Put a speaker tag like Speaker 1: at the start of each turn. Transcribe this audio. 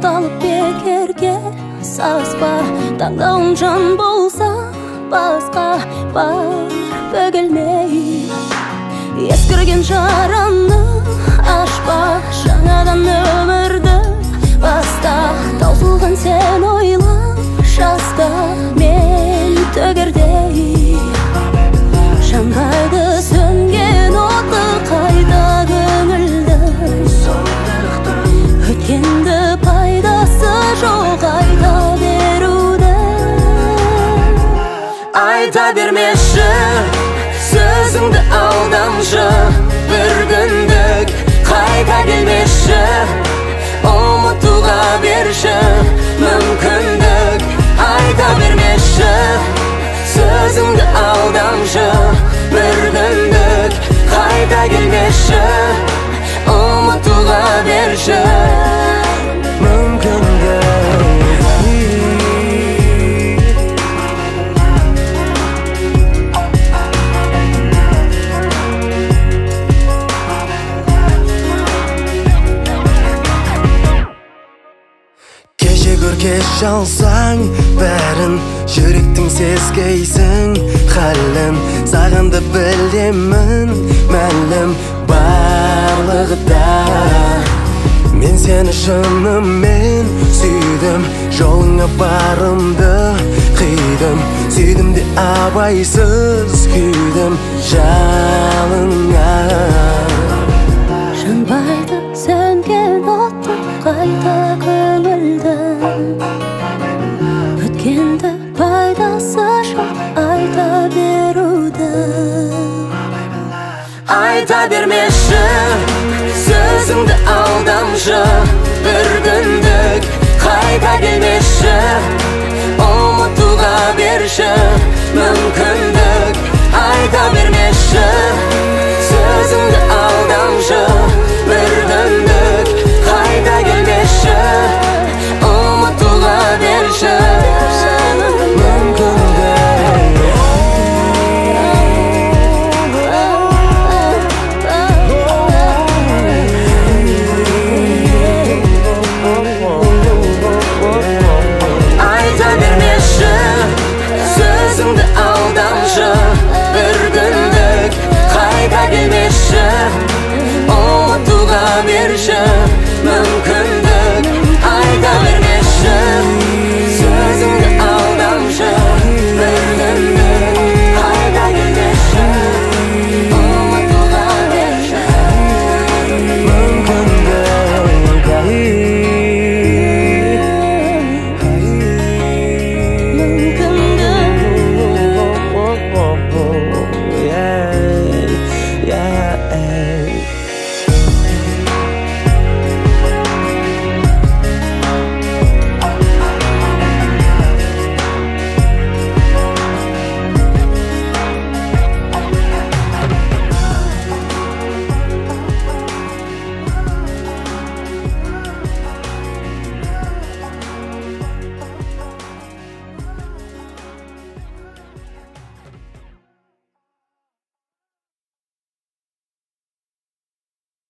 Speaker 1: тоқталып бекерге саспа. Таңдауың жан болса басқа бар бөгелмей. Ескірген жараны ашпа, жаңадан өмірді баста. Таусылған сен ойла жаста, мен төгердей. Жанбайды сөнген оты қайта көңілді. Өткенді пайдасы жоқ айта беруді. Айта бермеші сөзіңді алдамшы, бір күндік қайта келмеші. Ұмытуға берші мүмкіндік, айта бермеші сөзіңді алдамшы, бір күндік қайта келмеші. Ұмытуға берші мүмкіндік.
Speaker 2: Кеш алсаң бәрін, жүректің сезгейсің халін. Сағынды білемін, мәлім барлығы да. Мен сені шынымен сүйдім, жолыңа барымды қидым. Сүйдім де абайсыз күйдім жалыңа.
Speaker 1: Жанбайды сөнген оты қайта көңілді. Өткенді пайдасы жоқ айта беруді.
Speaker 2: Айта бермеші сөзіңді алдамшы,